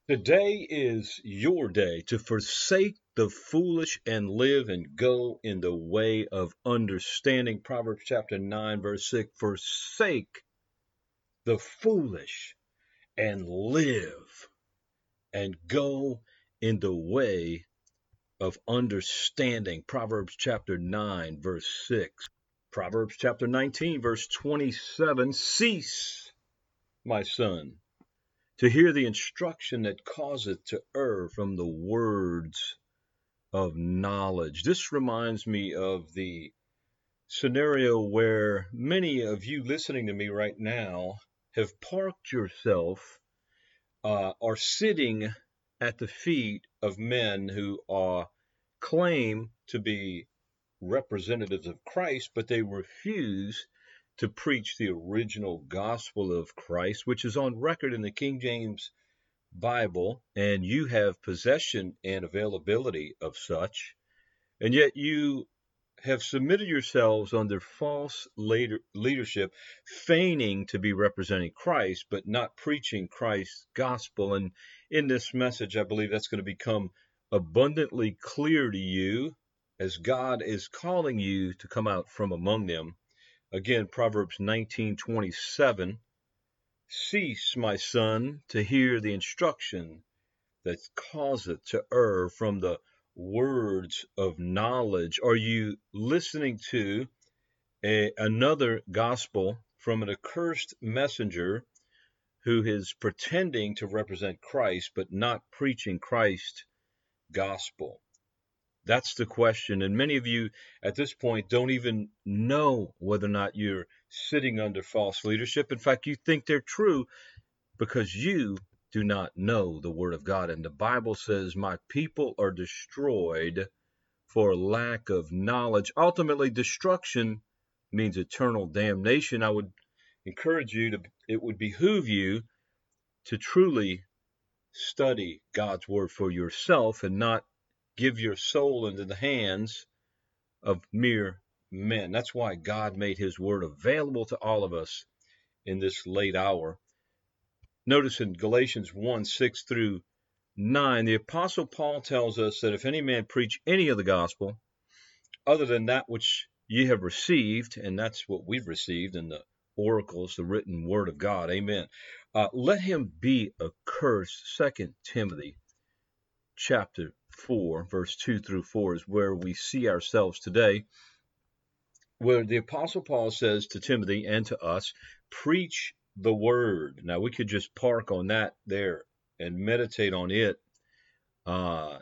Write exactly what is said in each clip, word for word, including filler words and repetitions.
Today is your day to forsake the foolish and live and go in the way of understanding. Proverbs chapter nine, verse six. Forsake the foolish and live and go in the way of understanding. Proverbs chapter nine, verse six. Proverbs chapter nineteen, verse twenty-seven. Cease, my son, to hear the instruction that causeth to err from the words of knowledge. This reminds me of the scenario where many of you listening to me right now have parked yourself, uh, are sitting at the feet of men who are claim to be representatives of Christ, but they refuse to preach the original gospel of Christ, which is on record in the King James Bible, and you have possession and availability of such, and yet you have submitted yourselves under false later leadership, feigning to be representing Christ, but not preaching Christ's gospel. And in this message, I believe that's going to become abundantly clear to you as God is calling you to come out from among them. Again, Proverbs nineteen twenty-seven. Cease, my son, to hear the instruction that causeth to err from the words of knowledge. Are you listening to a, another gospel from an accursed messenger who is pretending to represent Christ but not preaching Christ's gospel? That's the question. And many of you at this point don't even know whether or not you're sitting under false leadership. In fact, you think they're true because you do not know the word of God. And the Bible says, my people are destroyed for lack of knowledge. Ultimately, destruction means eternal damnation. I would encourage you to, it would behoove you to truly study God's word for yourself and not give your soul into the hands of mere men. That's why God made his word available to all of us in this late hour. Notice in Galatians one, six through nine, the Apostle Paul tells us that if any man preach any of the gospel other than that which ye have received, and that's what we've received in the oracles, the written word of God, amen, uh, let him be accursed. Second Timothy chapter four, verse two through four is where we see ourselves today, where the Apostle Paul says to Timothy and to us, preach the word. Now, we could just park on that there and meditate on it, uh,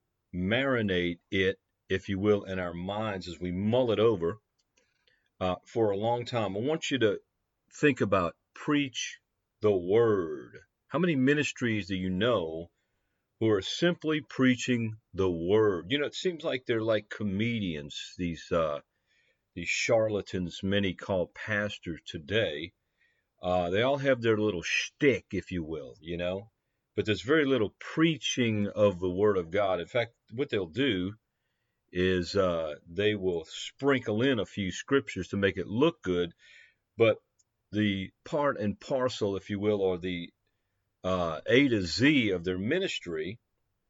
marinate it, if you will, in our minds as we mull it over uh, for a long time. I want you to think about preach the word. How many ministries do you know who are simply preaching the word? You know, it seems like they're like comedians, these uh, these charlatans many call pastors today. Uh, they all have their little shtick, if you will, you know, but there's very little preaching of the word of God. In fact, what they'll do is uh, they will sprinkle in a few scriptures to make it look good, but the part and parcel, if you will, or the uh, A to Z of their ministry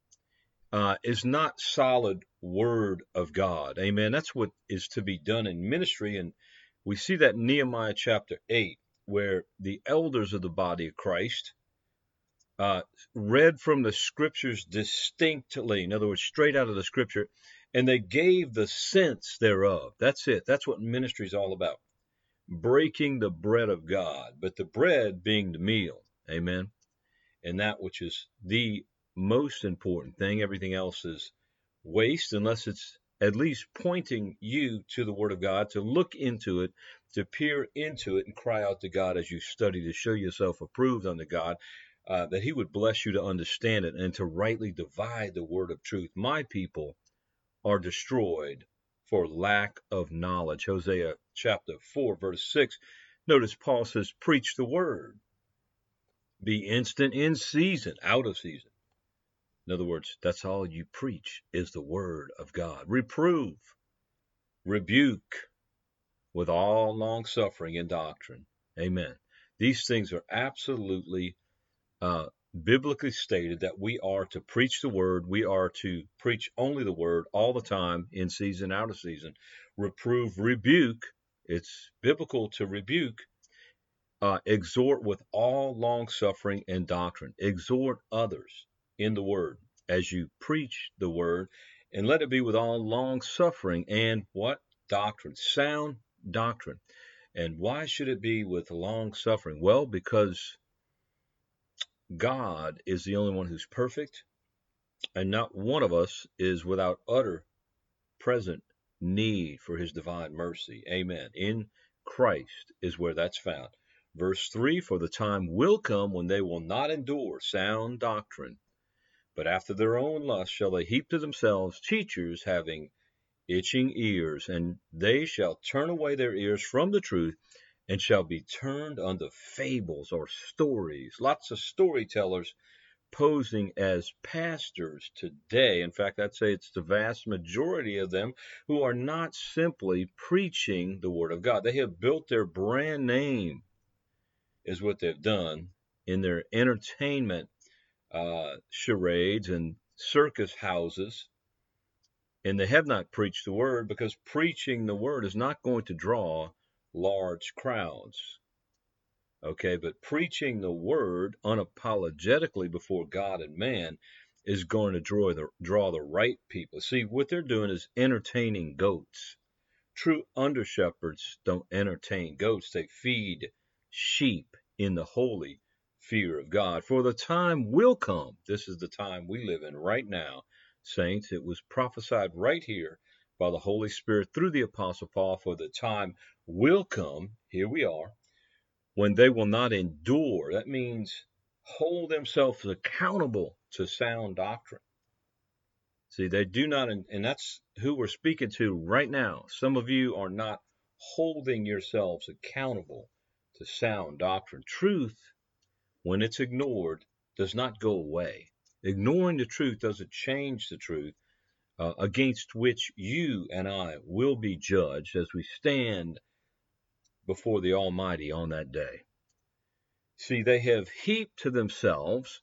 uh, is not solid word of God. Amen. That's what is to be done in ministry. And we see that in Nehemiah chapter eight, where the elders of the body of Christ uh, read from the scriptures distinctly, in other words, straight out of the scripture, and they gave the sense thereof. That's it. That's what ministry is all about. Breaking the bread of God, but the bread being the meal. Amen. And that which is the most important thing. Everything else is waste unless it's at least pointing you to the word of God, to look into it, to peer into it and cry out to God as you study to show yourself approved unto God, uh, that he would bless you to understand it and to rightly divide the word of truth. My people are destroyed for lack of knowledge. Hosea chapter four, verse six. Notice Paul says, preach the word. Be instant in season, out of season. In other words, that's all you preach is the word of God. Reprove, rebuke with all long suffering and doctrine. Amen. These things are absolutely uh, biblically stated that we are to preach the word. We are to preach only the word all the time, in season, out of season. Reprove, rebuke. It's biblical to rebuke. Uh, exhort with all long suffering and doctrine. Exhort others in the word as you preach the word, and let it be with all long suffering and what? Doctrine. Sound doctrine. And why should it be with long suffering? Well, because God is the only one who's perfect, and not one of us is without utter present need for his divine mercy. Amen. In Christ is where that's found. Verse three, for the time will come when they will not endure sound doctrine, but after their own lust shall they heap to themselves teachers having itching ears, and they shall turn away their ears from the truth, and shall be turned unto fables or stories. Lots of storytellers posing as pastors today. In fact, I'd say it's the vast majority of them who are not simply preaching the Word of God. They have built their brand name, is what they've done, in their entertainment uh, charades and circus houses. And they have not preached the Word, because preaching the Word is not going to draw large crowds. Okay, but preaching the word unapologetically before God and man is going to draw the draw the right people. See, what they're doing is entertaining goats. True under shepherds don't entertain goats. They feed sheep in the holy fear of God. For the time will come. This is the time we live in right now, saints. It was prophesied right here by the Holy Spirit through the Apostle Paul. For the time will come, here we are, when they will not endure. That means hold themselves accountable to sound doctrine. See, they do not, and that's who we're speaking to right now. Some of you are not holding yourselves accountable to sound doctrine. Truth, when it's ignored, does not go away. Ignoring the truth doesn't change the truth, uh, against which you and I will be judged as we stand before the Almighty on that day. See, they have heaped to themselves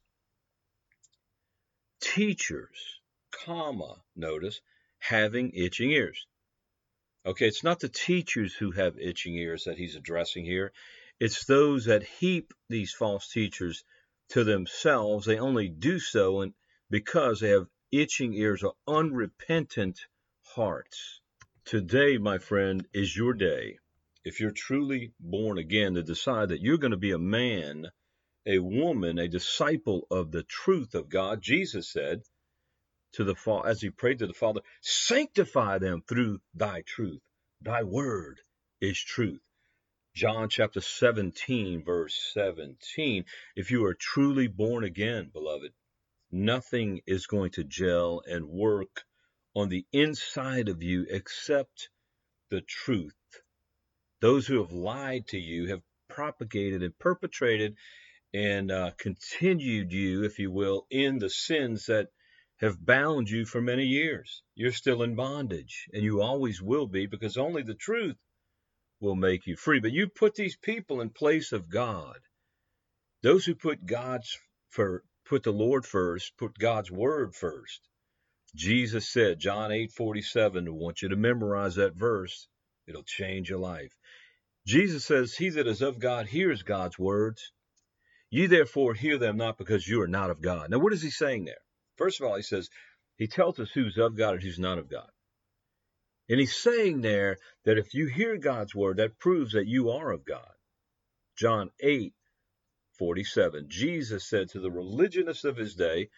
teachers, comma, notice, having itching ears. Okay, it's not the teachers who have itching ears that he's addressing here. It's those that heap these false teachers to themselves. They only do so and because they have itching ears or unrepentant hearts. Today, my friend, is your day. If you're truly born again, to decide that you're going to be a man, a woman, a disciple of the truth of God. Jesus said to the Father, as he prayed to the Father, sanctify them through thy truth. Thy word is truth. John chapter seventeen, verse seventeen. If you are truly born again, beloved, nothing is going to gel and work on the inside of you except the truth. Those who have lied to you have propagated and perpetrated and uh, continued you, if you will, in the sins that have bound you for many years. You're still in bondage, and you always will be, because only the truth will make you free. But you put these people in place of God. Those who put God's for put the Lord first, put God's word first. Jesus said, John eight forty-seven, I want you to memorize that verse. It'll change your life. Jesus says, he that is of God hears God's words. Ye therefore hear them not, because you are not of God. Now, what is he saying there? First of all, he says, he tells us who's of God and who's not of God. And he's saying there that if you hear God's word, that proves that you are of God. John eight forty-seven, Jesus said to the religionists of his day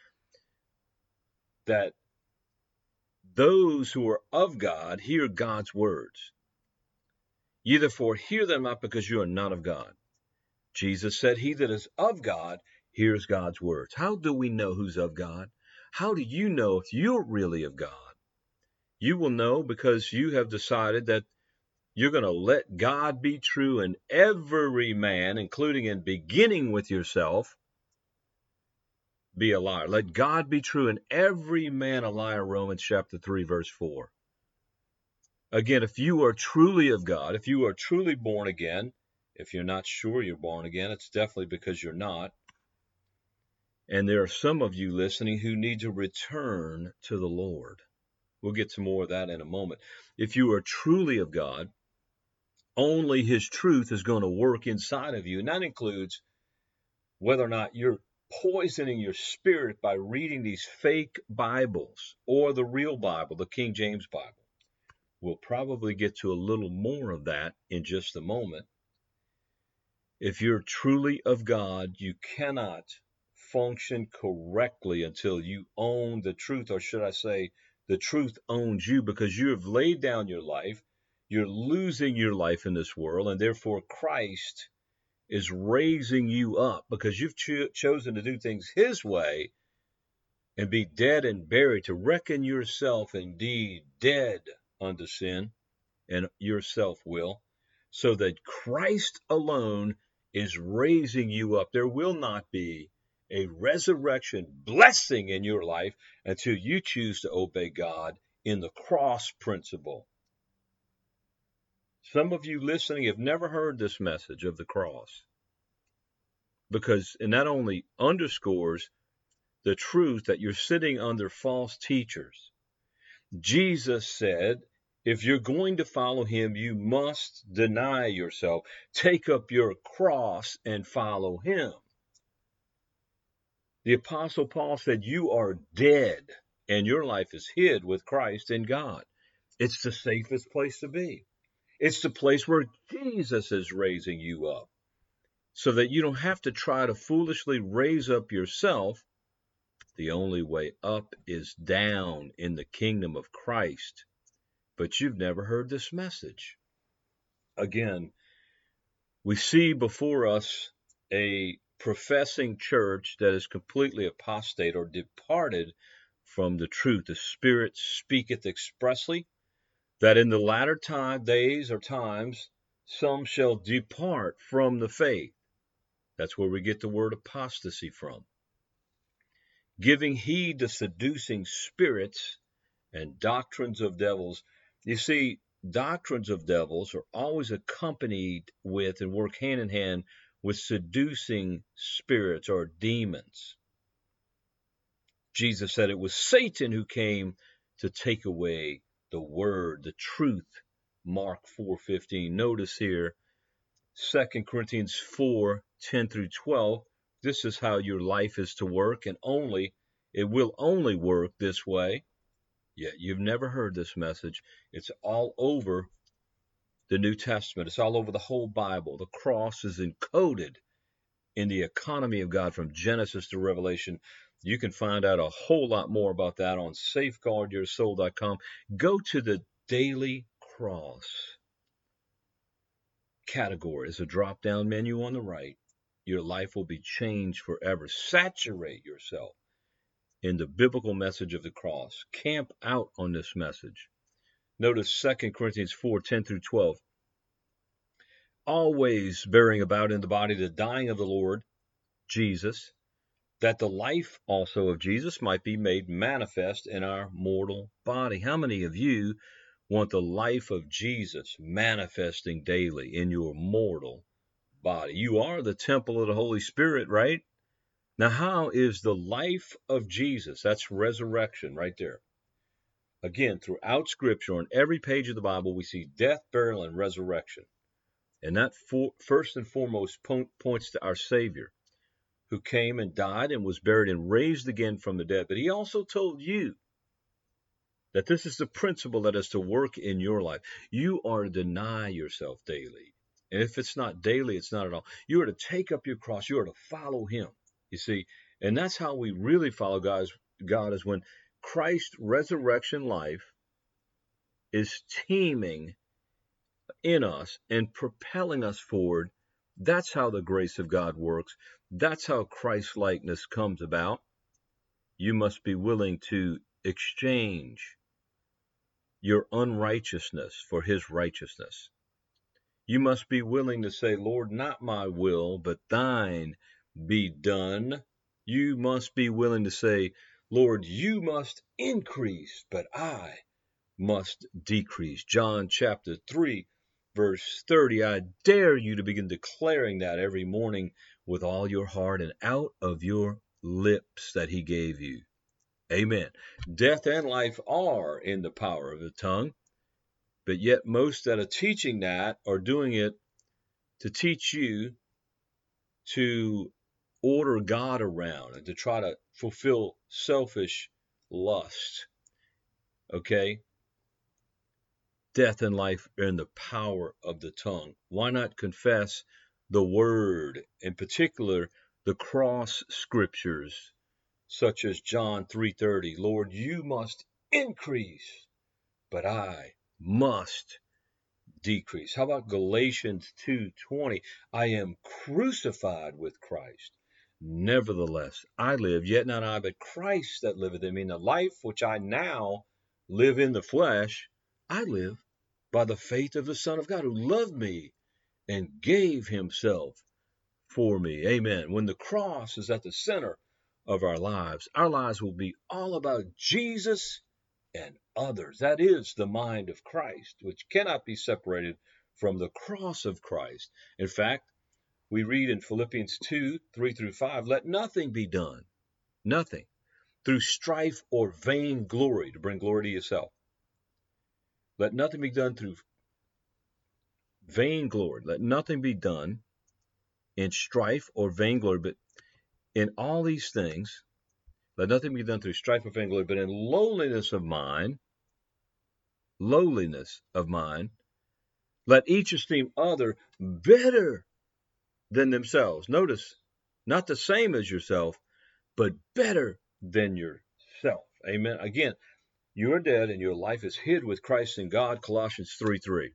that those who are of God hear God's words. Ye therefore hear them not, because you are not of God. Jesus said, he that is of God hears God's words. How do we know who's of God? How do you know if you're really of God? You will know because you have decided that you're going to let God be true and every man, including and beginning with yourself, be a liar. Let God be true and every man a liar, Romans chapter three, verse four. Again, if you are truly of God, if you are truly born again, if you're not sure you're born again, it's definitely because you're not. And there are some of you listening who need to return to the Lord. We'll get to more of that in a moment. If you are truly of God, only His truth is going to work inside of you. And that includes whether or not you're poisoning your spirit by reading these fake Bibles or the real Bible, the King James Bible. We'll probably get to a little more of that in just a moment. If you're truly of God, you cannot function correctly until you own the truth, or should I say, the truth owns you, because you have laid down your life. You're losing your life in this world, and therefore Christ is raising you up because you've cho- chosen to do things His way and be dead and buried, to reckon yourself indeed dead unto sin and your self-will, so that Christ alone is raising you up. There will not be a resurrection blessing in your life until you choose to obey God in the cross principle. Some of you listening have never heard this message of the cross, because it not only underscores the truth that you're sitting under false teachers. Jesus said, if you're going to follow Him, you must deny yourself, take up your cross and follow Him. The Apostle Paul said, you are dead and your life is hid with Christ in God. It's the safest place to be. It's the place where Jesus is raising you up, so that you don't have to try to foolishly raise up yourself. The only way up is down in the kingdom of Christ. But you've never heard this message. Again, we see before us a professing church that is completely apostate or departed from the truth. The Spirit speaketh expressly that in the latter time, days or times, some shall depart from the faith. That's where we get the word apostasy from. Giving heed to seducing spirits and doctrines of devils. You see, doctrines of devils are always accompanied with and work hand in hand with seducing spirits or demons. Jesus said it was Satan who came to take away the word, the truth. Mark four fifteen. Notice here, Second Corinthians four ten through twelve. This is how your life is to work, and only it will only work this way. Yet you've never heard this message. It's all over the New Testament. It's all over the whole Bible. The cross is encoded in the economy of God from Genesis to Revelation. You can find out a whole lot more about that on safeguard your soul dot com. Go to the Daily Cross category. There's a drop-down menu on the right. Your life will be changed forever. Saturate yourself in the biblical message of the cross. Camp out on this message. Notice Second Corinthians four ten through twelve. Always bearing about in the body the dying of the Lord Jesus, that the life also of Jesus might be made manifest in our mortal body. How many of you want the life of Jesus manifesting daily in your mortal body? You are the temple of the Holy Spirit, right? Now, how is the life of Jesus? That's resurrection right there. Again, throughout Scripture, on every page of the Bible, we see death, burial, and resurrection. And that for, first and foremost po- points to our Savior, who came and died and was buried and raised again from the dead. But He also told you that this is the principle that is to work in your life. You are to deny yourself daily. And if it's not daily, it's not at all. You are to take up your cross. You are to follow Him, you see. And that's how we really follow God's, God, is when Christ's resurrection life is teeming in us and propelling us forward. That's how the grace of God works. That's how Christ-likeness comes about. You must be willing to exchange your unrighteousness for His righteousness. You must be willing to say, Lord, not my will, but thine be done. You must be willing to say, Lord, you must increase, but I must decrease. John chapter three, verse thirty. I dare you to begin declaring that every morning with all your heart and out of your lips that he gave you. Amen. Death and life are in the power of the tongue, but yet most that are teaching that are doing it to teach you to order God around and to try to fulfill selfish lust. Okay? Death and life are in the power of the tongue. Why not confess the word, in particular the cross scriptures, such as John three thirty, Lord, you must increase, but I must decrease. How about Galatians two twenty, I am crucified with Christ. Nevertheless, I live, yet not I, but Christ that liveth in me. The life which I now live in the flesh, I live by the faith of the Son of God, who loved me and gave himself for me. Amen. When the cross is at the center of our lives, our lives will be all about Jesus and others. That is the mind of Christ, which cannot be separated from the cross of Christ. In fact, we read in Philippians two, three through five, let nothing be done, nothing, through strife or vain glory, to bring glory to yourself. Let nothing be done through vain glory. Let nothing be done in strife or vain glory, but in all these things, let nothing be done through strife or vain glory, but in lowliness of mind, lowliness of mind, let each esteem other better than themselves. Notice, not the same as yourself, but better than yourself. Amen. Again, you are dead and your life is hid with Christ in God, Colossians three three.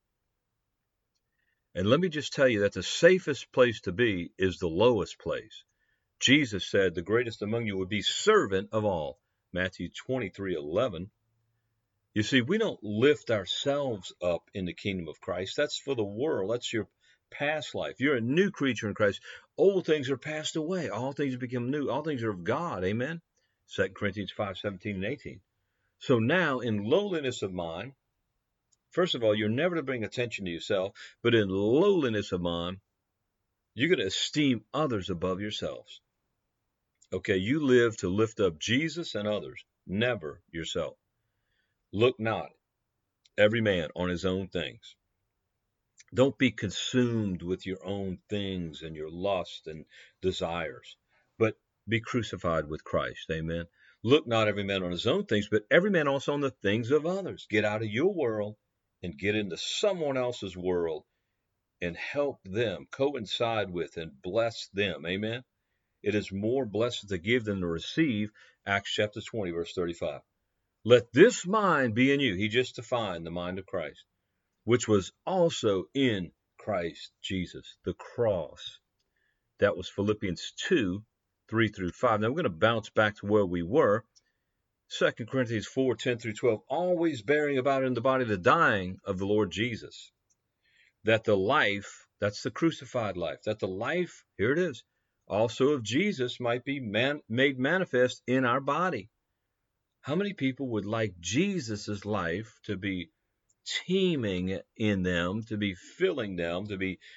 And let me just tell you that the safest place to be is the lowest place. Jesus said the greatest among you would be servant of all, Matthew twenty-three eleven. You see, we don't lift ourselves up in the kingdom of Christ. That's for the world. That's your past life. You're a new creature in Christ. Old things are passed away. All things have become new. All things are of God. Amen. Second Corinthians five seventeen and eighteen. So now, in lowliness of mind, first of all, you're never to bring attention to yourself, but in lowliness of mind, you're going to esteem others above yourselves. Okay, you live to lift up Jesus and others, never yourself. Look not, every man on his own things. Don't be consumed with your own things and your lust and desires, but be crucified with Christ. Amen. Look not every man on his own things, but every man also on the things of others. Get out of your world and get into someone else's world and help them, coincide with and bless them. Amen. It is more blessed to give than to receive. Acts chapter twenty, verse thirty-five. Let this mind be in you. He just defined the mind of Christ, which was also in Christ Jesus, the cross. That was Philippians two, three through five. Now we're going to bounce back to where we were. Second Corinthians four, ten through twelve, always bearing about in the body the dying of the Lord Jesus, that the life, that's the crucified life, that the life, here it is, also of Jesus might be man, made manifest in our body. How many people would like Jesus's life to be teeming in them, to be filling them, to be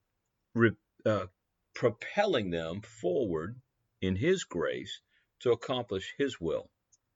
uh, propelling them forward in his grace to accomplish his will?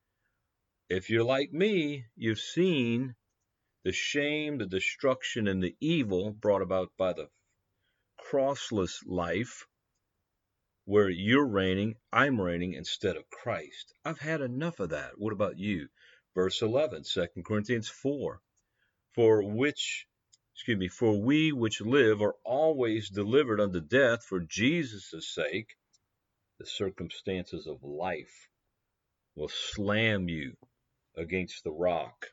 If you're like me, you've seen the shame, the destruction, and the evil brought about by the crossless life, where you're reigning, I'm reigning instead of Christ. I've had enough of that. What about you? Verse eleven, Second Corinthians four. For which, excuse me, for we which live are always delivered unto death for Jesus' sake. The circumstances of life will slam you against the rock.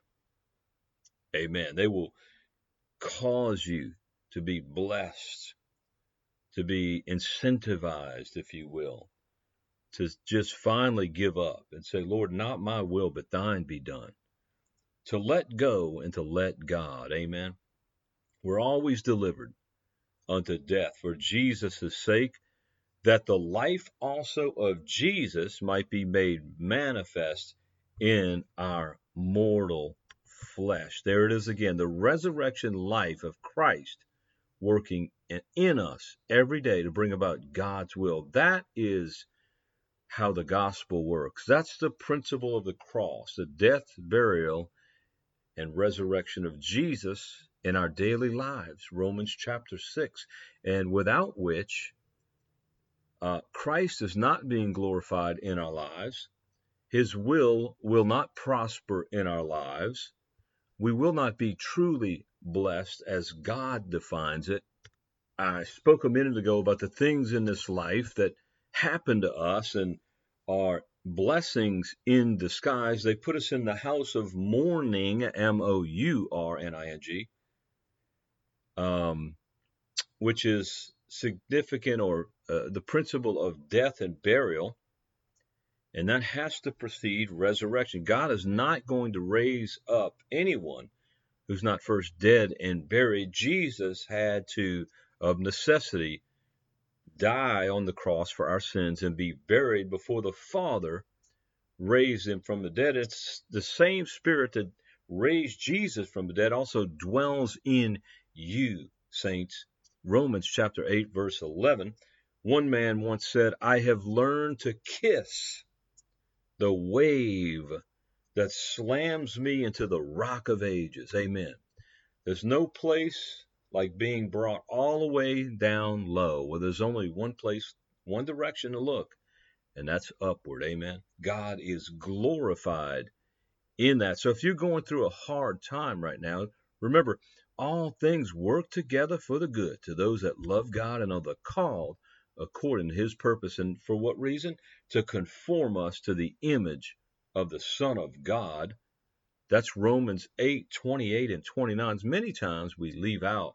Amen. They will cause you to be blessed, to be incentivized, if you will, to just finally give up and say, Lord, not my will, but thine be done. To let go and to let God. Amen. We're always delivered unto death for Jesus' sake, that the life also of Jesus might be made manifest in our mortal flesh. There it is again, the resurrection life of Christ working in us every day to bring about God's will. That is how the gospel works. That's the principle of the cross, the death, burial, and resurrection of Jesus in our daily lives, Romans chapter six, and without which uh, Christ is not being glorified in our lives. His will will not prosper in our lives. We will not be truly blessed as God defines it. I spoke a minute ago about the things in this life that happen to us and are blessings in disguise. They put us in the house of mourning, M O U R N I N G, um, which is significant, or uh, the principle of death and burial. And that has to precede resurrection. God is not going to raise up anyone who's not first dead and buried. Jesus had to, of necessity, die on the cross for our sins and be buried before the Father raised him from the dead. It's the same Spirit that raised Jesus from the dead also dwells in you, saints. Romans chapter eight, verse eleven. One man once said, I have learned to kiss the wave that slams me into the rock of ages. Amen. There's no place like being brought all the way down low, where there's only one place, one direction to look, and that's upward. Amen. God is glorified in that. So if you're going through a hard time right now, remember, all things work together for the good to those that love God and are the called according to his purpose. And for what reason? To conform us to the image of the Son of God. That's Romans eight, twenty-eight and twenty-nine. Many times we leave out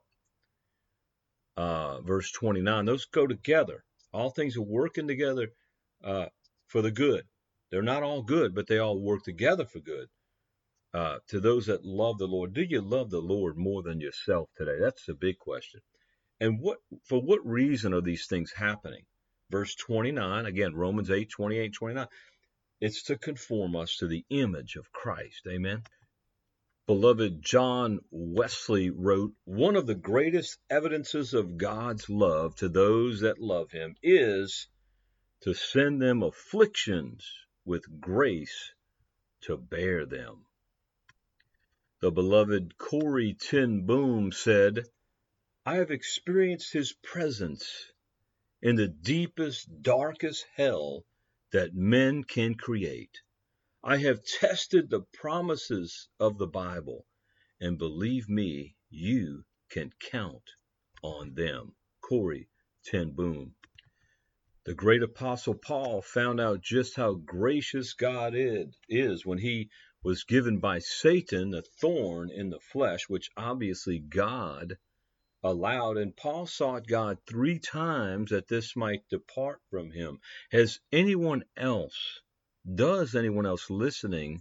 uh, verse twenty-nine. Those go together. All things are working together uh, for the good. They're not all good, but they all work together for good. Uh, to those that love the Lord. Do you love the Lord more than yourself today? That's the big question. And what for what reason are these things happening? Verse twenty-nine, again, Romans eight, twenty-eight, twenty-nine. It's to conform us to the image of Christ. Amen. Beloved, John Wesley wrote, one of the greatest evidences of God's love to those that love him is to send them afflictions with grace to bear them. The beloved Corrie ten Boom said, I have experienced his presence in the deepest, darkest hell that men can create. I have tested the promises of the Bible, and believe me, you can count on them. Corrie ten Boom. The great apostle Paul found out just how gracious God is when he was given by Satan a thorn in the flesh, which obviously God allowed. And Paul sought God three times that this might depart from him. Has anyone else, does anyone else listening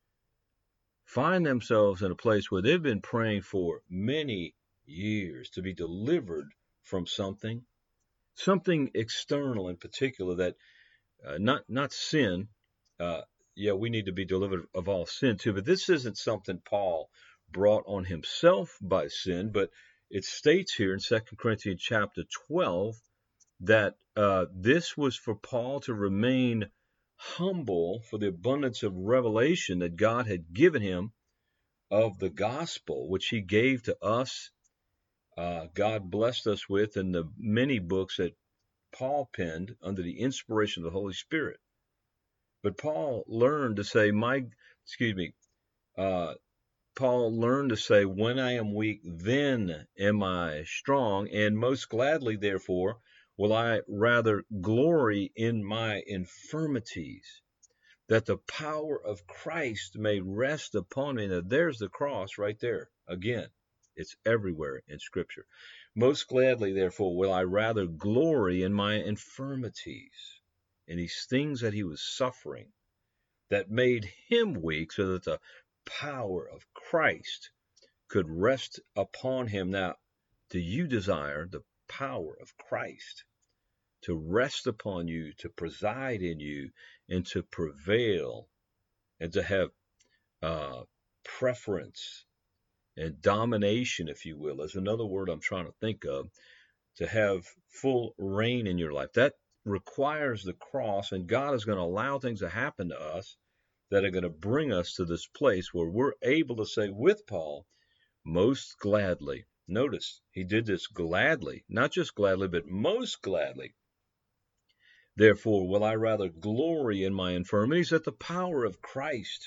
find themselves in a place where they've been praying for many years to be delivered from something, something external in particular that uh, not not sin. Uh, yeah, we need to be delivered of all sin too, but this isn't something Paul brought on himself by sin, but it states here in Second Corinthians chapter twelve that uh, this was for Paul to remain humble for the abundance of revelation that God had given him of the gospel, which he gave to us. Uh, God blessed us with in the many books that Paul penned under the inspiration of the Holy Spirit. But Paul learned to say, my, excuse me, uh, Paul learned to say, when I am weak, then am I strong, and most gladly, therefore, will I rather glory in my infirmities, that the power of Christ may rest upon me. Now, there's the cross right there. Again, it's everywhere in Scripture. Most gladly, therefore, will I rather glory in my infirmities, in these things that he was suffering, that made him weak, so that the power of Christ could rest upon him. Now, do you desire the power of Christ to rest upon you, to preside in you, and to prevail, and to have uh, preference and domination, if you will, is another word I'm trying to think of, to have full reign in your life? That requires the cross, and God is going to allow things to happen to us that are going to bring us to this place where we're able to say with Paul, most gladly. Notice he did this gladly, not just gladly, but most gladly. Therefore, will I rather glory in my infirmities, that the power of Christ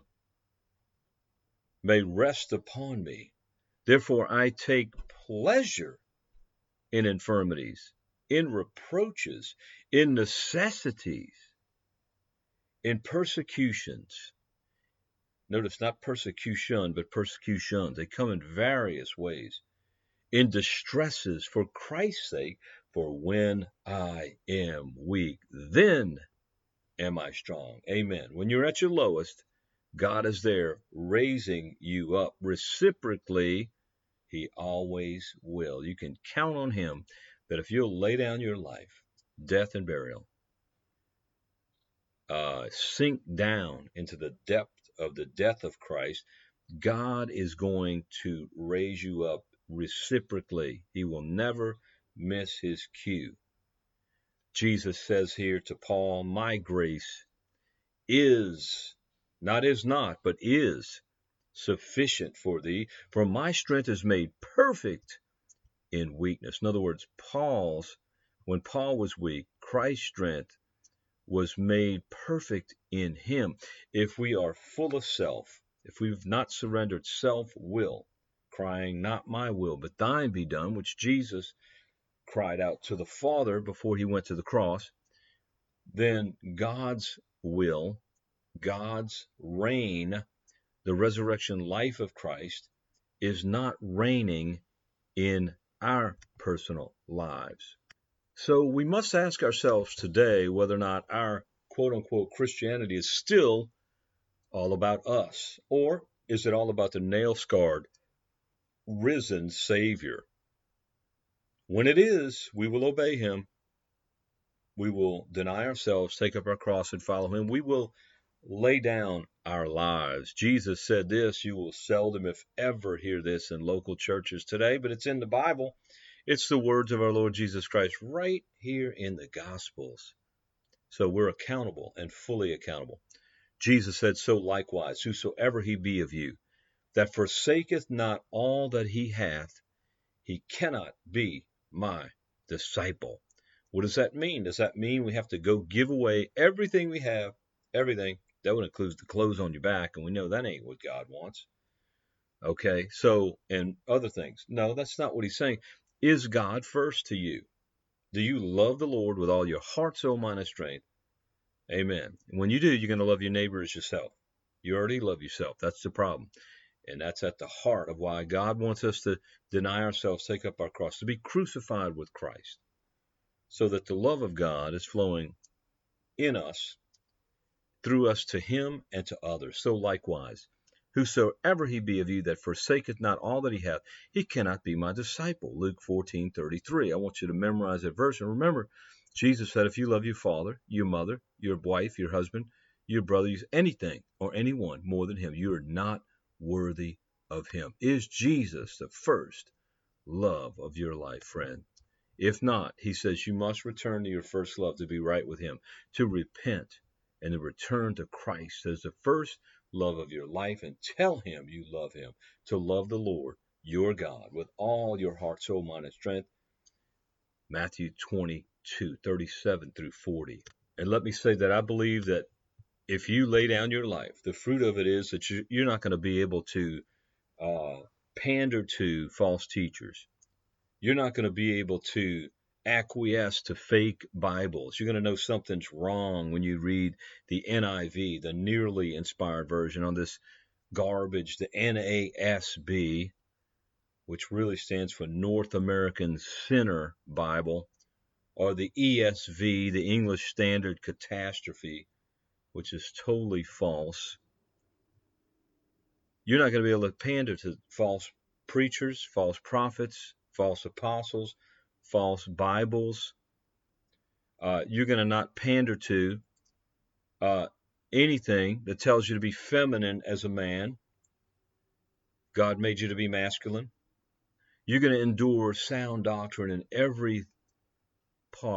may rest upon me. Therefore, I take pleasure in infirmities, in reproaches, in necessities, in persecutions. Notice not persecution, but persecutions. They come in various ways. In distresses for Christ's sake, for when I am weak, then am I strong. Amen. When you're at your lowest, God is there raising you up. Reciprocally, he always will. You can count on him that if you'll lay down your life, death and burial, uh, sink down into the depth of the death of Christ, God is going to raise you up reciprocally. He will never miss his cue. Jesus says here to Paul, my grace is, not is not, but is sufficient for thee, for my strength is made perfect in weakness. In other words, Paul's, when Paul was weak, Christ's strength was made perfect in him. If we are full of self, if we've not surrendered self-will, crying, not my will, but thine be done, which Jesus cried out to the Father before he went to the cross, then God's will, God's reign, the resurrection life of Christ, is not reigning in our personal lives. So we must ask ourselves today whether or not our quote-unquote Christianity is still all about us, or is it all about the nail-scarred, risen Savior? When it is, we will obey him. We will deny ourselves, take up our cross, and follow him. We will lay down our lives. Jesus said this. You will seldom, if ever, hear this in local churches today, but it's in the Bible. It's the words of our Lord Jesus Christ right here in the Gospels. So we're accountable and fully accountable. Jesus said, so likewise, whosoever he be of you, that forsaketh not all that he hath, he cannot be my disciple. What does that mean? Does that mean we have to go give away everything we have? Everything. That would include the clothes on your back, and we know that ain't what God wants. Okay, so, and other things. No, that's not what he's saying. Is God first to you? Do you love the Lord with all your heart, soul, mind, and strength? Amen. When you do, you're going to love your neighbor as yourself. You already love yourself. That's the problem. And that's at the heart of why God wants us to deny ourselves, take up our cross, to be crucified with Christ, so that the love of God is flowing in us, through us to him and to others. So likewise, whosoever he be of you that forsaketh not all that he hath, he cannot be my disciple. Luke fourteen thirty-three. I want you to memorize that verse. And remember, Jesus said, if you love your father, your mother, your wife, your husband, your brother, anything or anyone more than him, you are not worthy of him. Is Jesus the first love of your life, friend? If not, he says you must return to your first love to be right with him, to repent and to return to Christ as the first love of your life, and tell him you love him, to love the Lord your God with all your heart, soul, mind, and strength. Matthew twenty-two thirty-seven through forty. And let me say that I believe that if you lay down your life, the fruit of it is that you're not going to be able to uh, pander to false teachers. You're not going to be able to acquiesce to fake Bibles. You're going to know something's wrong when you read the N I V, the nearly inspired version, on this garbage, the N A S B, which really stands for North American Sinner Bible, or the E S V, the English Standard Catastrophe, which is totally false. You're not going to be able to pander to false preachers, false prophets, false apostles, false Bibles. Uh, you're going to not pander to uh, anything that tells you to be feminine as a man. God made you to be masculine. You're going to endure sound doctrine in every part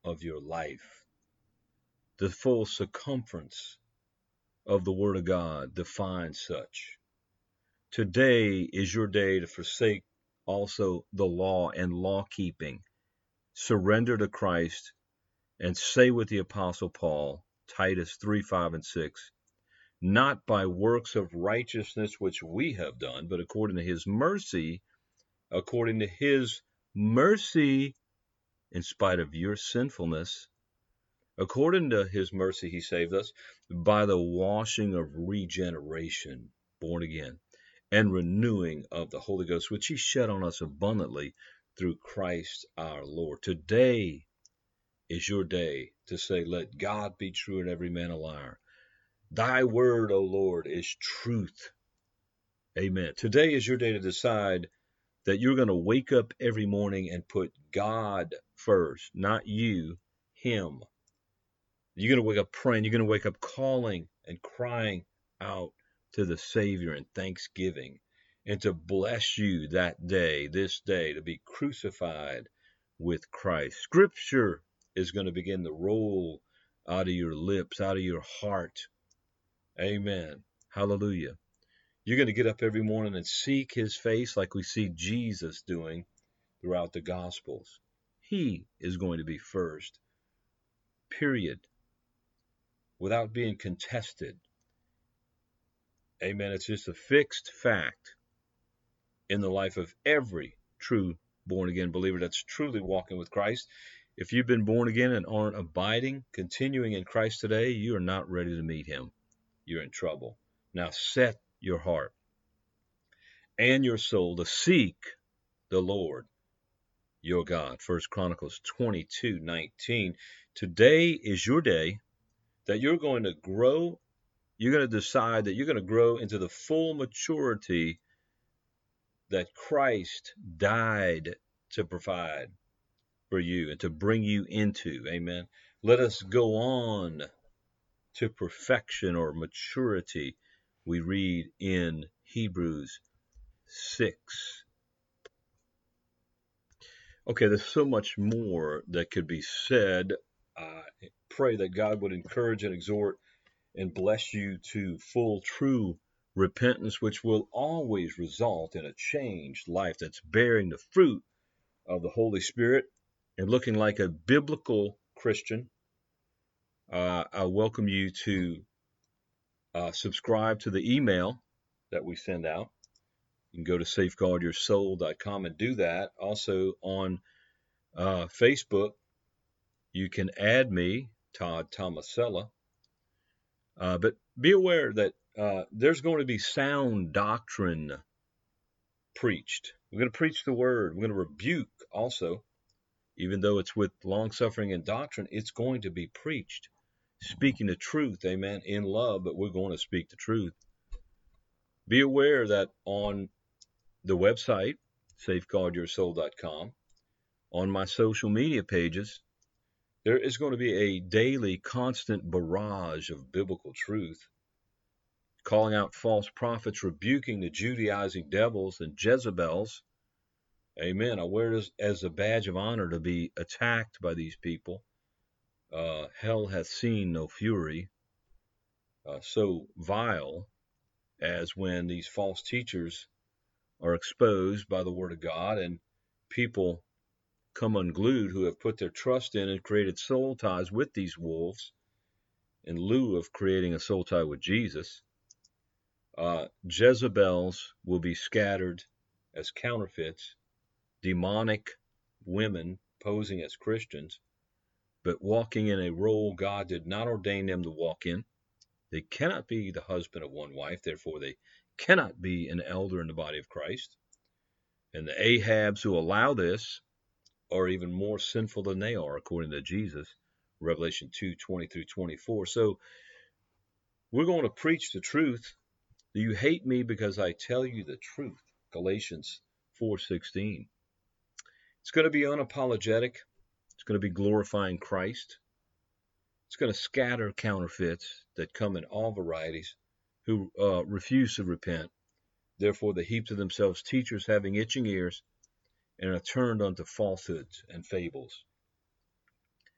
of your life. The full circumference of the Word of God defines such. Today is your day to forsake also the law and law keeping. Surrender to Christ and say with the Apostle Paul, Titus three, five, and six, not by works of righteousness which we have done, but according to his mercy, according to his mercy, in spite of your sinfulness, according to his mercy, he saved us by the washing of regeneration, born again, and renewing of the Holy Ghost, which he shed on us abundantly through Christ our Lord. Today is your day to say, let God be true and every man a liar. Thy word, O Lord, is truth. Amen. Today is your day to decide that you're going to wake up every morning and put God first, not you, him. You're going to wake up praying. You're going to wake up calling and crying out to the Savior in thanksgiving, and to bless you that day, this day, to be crucified with Christ. Scripture is going to begin to roll out of your lips, out of your heart. Amen. Hallelujah. You're going to get up every morning and seek his face like we see Jesus doing throughout the Gospels. He is going to be first, period, without being contested. Amen. It's just a fixed fact in the life of every true born-again believer that's truly walking with Christ. If you've been born again and aren't abiding, continuing in Christ today, you are not ready to meet him. You're in trouble. Now set your heart and your soul to seek the Lord your God. First Chronicles twenty-two nineteen. Today is your day that you're going to grow. You're going to decide that you're going to grow into the full maturity that Christ died to provide for you and to bring you into. Amen. Let us go on to perfection or maturity, we read in Hebrews six. Okay, there's so much more that could be said. I pray that God would encourage and exhort and bless you to full, true repentance, which will always result in a changed life that's bearing the fruit of the Holy Spirit and looking like a biblical Christian. Uh, I welcome you to uh, subscribe to the email that we send out. You can go to safeguard your soul dot com and do that. Also on uh, Facebook, you can add me, Todd Tomasella. Uh, but be aware that uh, there's going to be sound doctrine preached. We're going to preach the word. We're going to rebuke also. Even though it's with long suffering and doctrine, it's going to be preached. Speaking the truth, amen, in love, but we're going to speak the truth. Be aware that on the website, safeguard your soul dot com, on my social media pages, there is going to be a daily, constant barrage of biblical truth, calling out false prophets, rebuking the Judaizing devils and Jezebels. Amen. I wear it as, as a badge of honor to be attacked by these people. Uh, hell hath seen no fury uh, so vile as when these false teachers are exposed by the word of God and people come unglued who have put their trust in and created soul ties with these wolves in lieu of creating a soul tie with Jesus. Uh, Jezebels will be scattered as counterfeits, demonic women posing as Christians, but walking in a role God did not ordain them to walk in. They cannot be the husband of one wife, therefore they cannot be an elder in the body of Christ. And the Ahabs who allow this are even more sinful than they are, according to Jesus, Revelation two twenty through twenty-four. So we're going to preach the truth. Do you hate me because I tell you the truth? Galatians four sixteen. It's going to be unapologetic. It's going to be glorifying Christ. It's going to scatter counterfeits that come in all varieties who uh, refuse to repent. Therefore, they heap to themselves teachers having itching ears and are turned unto falsehoods and fables.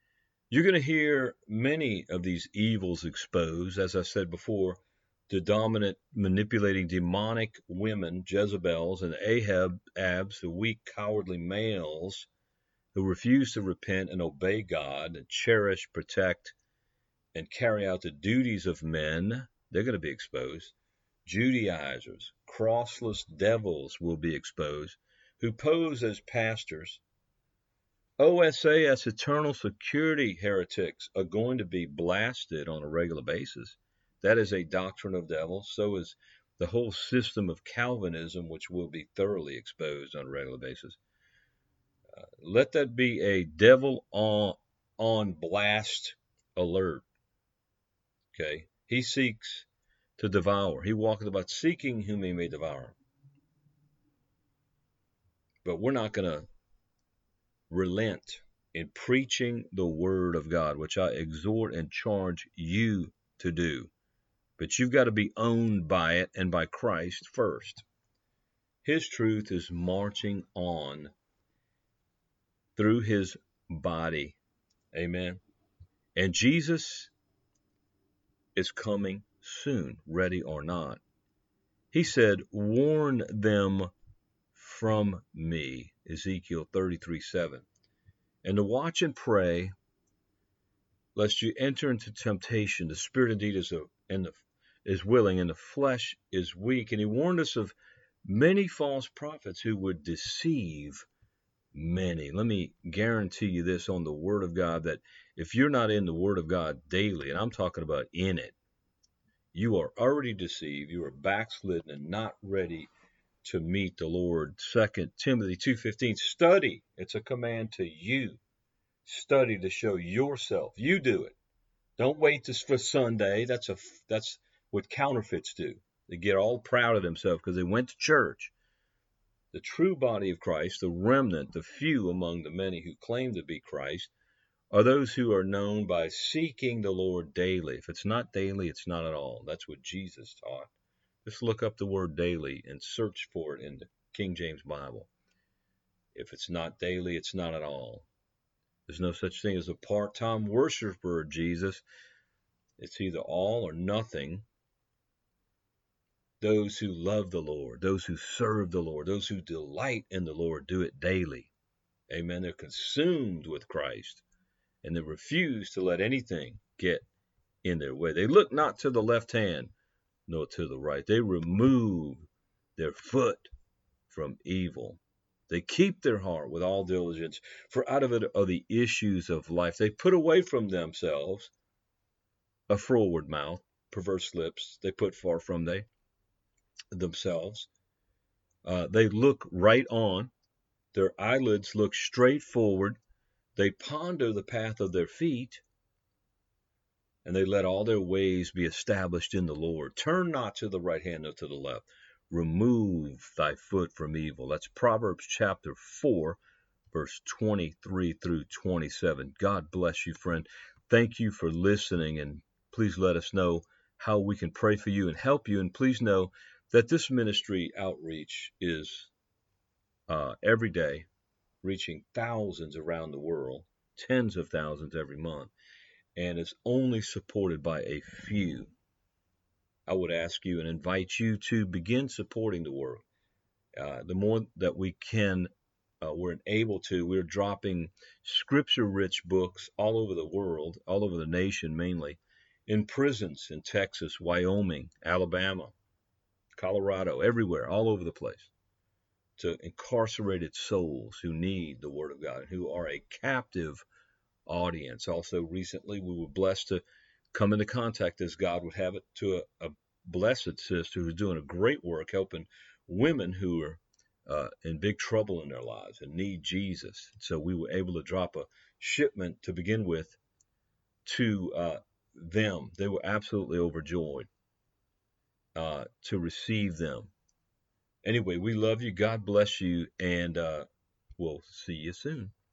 You're going to hear many of these evils exposed, as I said before, the dominant, manipulating, demonic women, Jezebels, and Ahab, Abs, the weak, cowardly males who refuse to repent and obey God and cherish, protect, and carry out the duties of men. They're going to be exposed. Judaizers, crossless devils will be exposed, who pose as pastors. O S A S, eternal security heretics, are going to be blasted on a regular basis. That is a doctrine of devils. So is the whole system of Calvinism, which will be thoroughly exposed on a regular basis. Uh, let that be a devil on, on blast alert. Okay? He seeks to devour. He walketh about seeking whom he may devour. But we're not going to relent in preaching the word of God, which I exhort and charge you to do. But you've got to be owned by it and by Christ first. His truth is marching on through his body. Amen. And Jesus is coming soon, ready or not. He said, warn them from me, Ezekiel thirty-three seven. And to watch and pray, lest you enter into temptation. The spirit indeed is, a, and the, is willing, and the flesh is weak. And he warned us of many false prophets who would deceive many. Let me guarantee you this on the Word of God, that if you're not in the Word of God daily, and I'm talking about in it, you are already deceived. You are backslidden and not ready to meet the Lord. Second Timothy two fifteen, study. It's a command to you. Study to show yourself. You do it. Don't wait to, for Sunday. That's a that's what counterfeits do. They get all proud of themselves because they went to church. The true body of Christ, the remnant, the few among the many who claim to be Christ, are those who are known by seeking the Lord daily. If it's not daily, it's not at all. That's what Jesus taught. Just look up the word daily and search for it in the King James Bible. If it's not daily, it's not at all. There's no such thing as a part-time worshiper of Jesus. It's either all or nothing. Those who love the Lord, those who serve the Lord, those who delight in the Lord do it daily. Amen. They're consumed with Christ, and they refuse to let anything get in their way. They look not to the left hand, nor to the right. They remove their foot from evil. They keep their heart with all diligence, for out of it are the issues of life. They put away from themselves a froward mouth, perverse lips. They put far from they themselves. Uh, they look right on. Their eyelids look straight forward. They ponder the path of their feet, and they let all their ways be established in the Lord. Turn not to the right hand nor to the left. Remove thy foot from evil. That's Proverbs chapter four, verse twenty-three through twenty-seven. God bless you, friend. Thank you for listening, and please let us know how we can pray for you and help you. And please know that this ministry outreach is uh, every day reaching thousands around the world, tens of thousands every month, and it's only supported by a few. I would ask you and invite you to begin supporting the work. Uh, the more that we can, uh, we're able to, we're dropping scripture-rich books all over the world, all over the nation mainly, in prisons in Texas, Wyoming, Alabama, Colorado, everywhere, all over the place, to incarcerated souls who need the Word of God, who are a captive audience. Also, recently, we were blessed to come into contact, as God would have it, to a, a blessed sister who's doing a great work helping women who are uh, in big trouble in their lives and need Jesus. So we were able to drop a shipment to begin with to uh, them. They were absolutely overjoyed uh, to receive them. Anyway, we love you. God bless you, and uh, we'll see you soon.